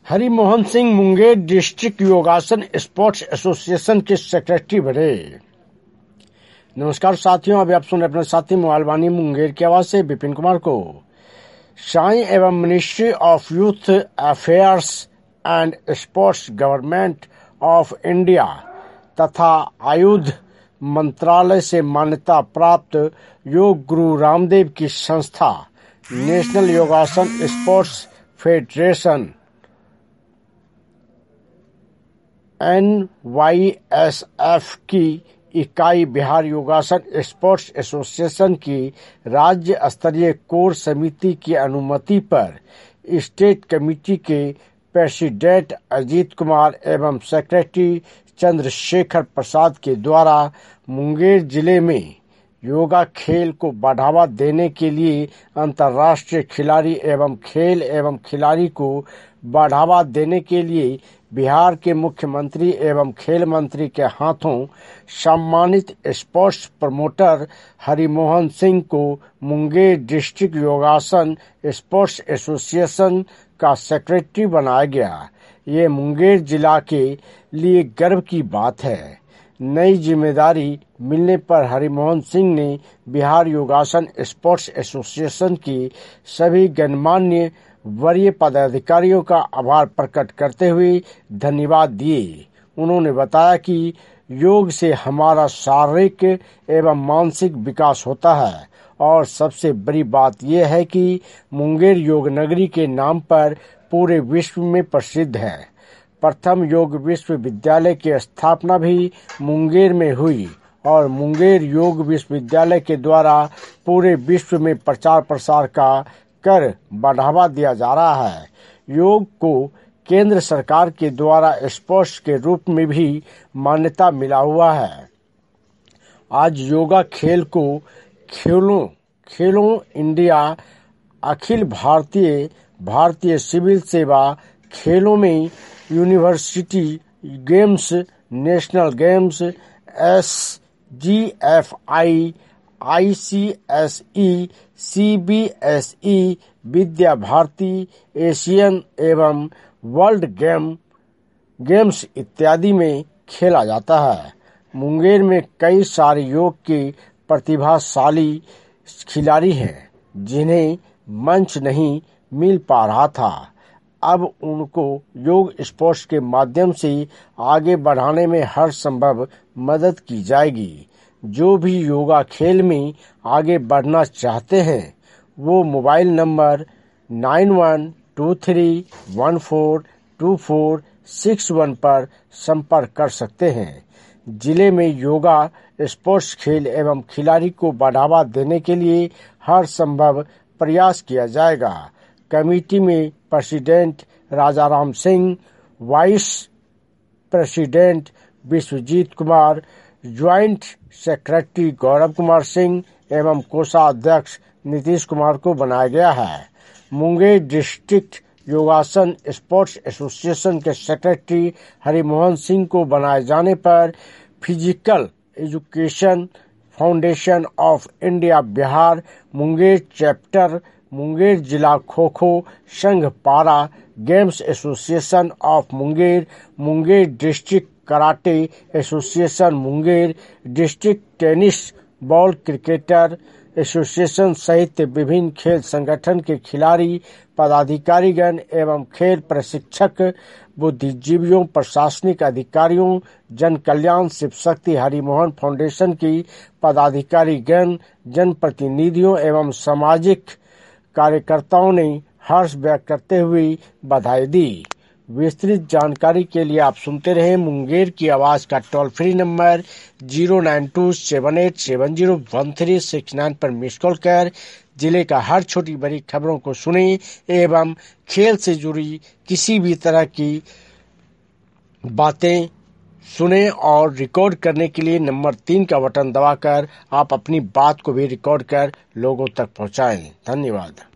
Harimohan Singh Munger district Yogasana sports association के secretary बने। नमस्कार साथियों, अभी आप सुन रहे अपने साथी मोबाइल वाणी मुंगेर की आवाज से विपिन कुमार को। साई एवं ministry of youth affairs and sports government of India तथा आयुध मंत्रालय से मान्यता प्राप्त योग गुरु रामदेव की संस्था नेशनल योगासन स्पोर्ट्स फेडरेशन NYSF की इकाई बिहार योगासन स्पोर्ट्स एसोसिएशन की राज्य स्तरीय कोर समिति की अनुमति पर स्टेट कमेटी के प्रेसिडेंट अजीत कुमार एवं सेक्रेटरी चंद्रशेखर प्रसाद के द्वारा मुंगेर जिले में योगा खेल को बढ़ावा देने के लिए अंतर्राष्ट्रीय खिलाड़ी एवं खेल एवं खिलाड़ी को बढ़ावा देने के लिए बिहार के मुख्यमंत्री एवं खेल मंत्री के हाथों सम्मानित स्पोर्ट्स प्रमोटर हरिमोहन सिंह को Munger district Yogasana sports association का सेक्रेटरी बनाया गया। ये मुंगेर जिला के लिए गर्व की बात है। नई जिम्मेदारी मिलने पर हरिमोहन सिंह ने बिहार योगासन स्पोर्ट्स एसोसिएशन की सभी गणमान्य वरीय पदाधिकारियों का आभार प्रकट करते हुए धन्यवाद दिए। उन्होंने बताया कि योग से हमारा शारीरिक एवं मानसिक विकास होता है और सबसे बड़ी बात यह है कि मुंगेर योग नगरी के नाम पर पूरे विश्व में प्रसिद्ध है। प्रथम योग विश्वविद्यालय की स्थापना भी मुंगेर में हुई और मुंगेर योग विश्वविद्यालय के द्वारा पूरे विश्व में प्रचार प्रसार कर बढ़ावा दिया जा रहा है। योग को केंद्र सरकार के द्वारा स्पोर्ट्स के रूप में भी मान्यता मिला हुआ है। आज योगा खेल को खेलों इंडिया अखिल भारतीय सिविल सेवा खेलों में university games, national games, SGFI, ICSE, CBSE, Vidya Bharati, Asian एवं वर्ल्ड गेम्स इत्यादि में खेला जाता है। मुंगेर में कई सारे योग के प्रतिभाशाली खिलाड़ी हैं जिन्हें मंच नहीं मिल पा रहा था। अब उनको योग स्पोर्ट्स के माध्यम से आगे बढ़ाने में हर संभव मदद की जाएगी। जो भी योगा खेल में आगे बढ़ना चाहते हैं वो मोबाइल नंबर 9123142461 पर संपर्क कर सकते हैं। जिले में योगा स्पोर्ट्स खेल एवं खिलाड़ी को बढ़ावा देने के लिए हर संभव प्रयास किया जाएगा। कमेटी में president Rajaram Singh, vice president Vishwajit Kumar, joint secretary Gaurav Kumar Singh एवं कोषाध्यक्ष नीतीश कुमार को बनाया गया है। Munger district Yogasana sports association के सेक्रेटरी हरिमोहन सिंह को बनाए जाने पर physical education foundation of India Bihar Munger chapter, Munger जिला खो खो संघ para games association of Munger, Munger district karate association Munger, district tennis ball cricketer association सहित विभिन्न खेल संगठन के खिलाड़ी, पदाधिकारीगण एवं खेल प्रशिक्षक, बुद्धिजीवियों, प्रशासनिक अधिकारियों, जन कल्याण शिव शक्ति हरिमोहन फाउंडेशन की पदाधिकारीगण, जनप्रतिनिधियों एवं सामाजिक कार्यकर्ताओं ने हर्ष व्यक्त करते हुए बधाई दी। विस्तृत जानकारी के लिए आप सुनते रहे मुंगेर की आवाज का टोल फ्री नंबर 09278701369 पर मिस कॉल कर जिले का हर छोटी बड़ी खबरों को सुने एवं खेल से जुड़ी किसी भी तरह की बातें सुने और रिकॉर्ड करने के लिए नंबर 3 का बटन दबाकर आप अपनी बात को भी रिकॉर्ड कर लोगों तक पहुंचाएं। धन्यवाद।